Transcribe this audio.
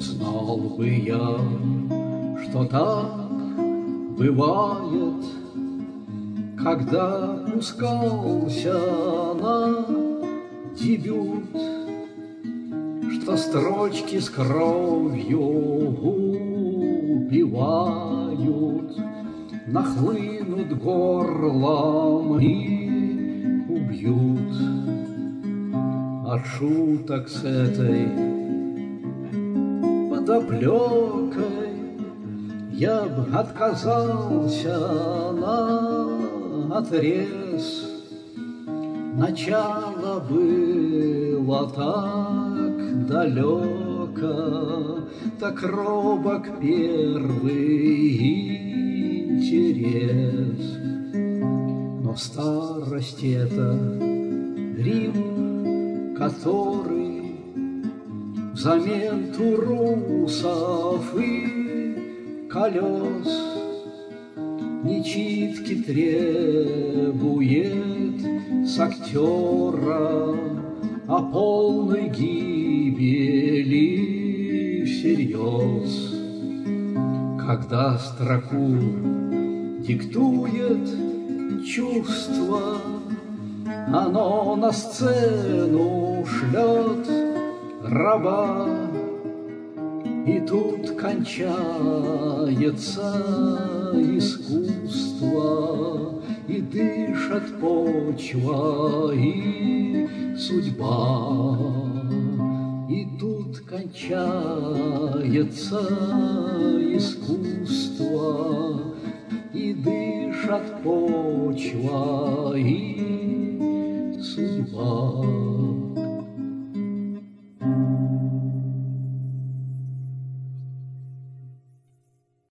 знал бы я, что так бывает, когда пускался на дебют, что строчки с кровью убивают, нахлынут горлом и убьют. От шуток с этой подоплекой я б отказался наотрез. Начало было так далеко, так робок первый интерес. Но старость — это Рим, который взамен турусов и колес нечитки требует с актера, о полной гибели всерьез. Когда строку диктует чувство, оно на сцену шлет раба, и тут кончается искусство, и дышат почва и судьба. И тут кончается искусство, и дышат почва и судьба.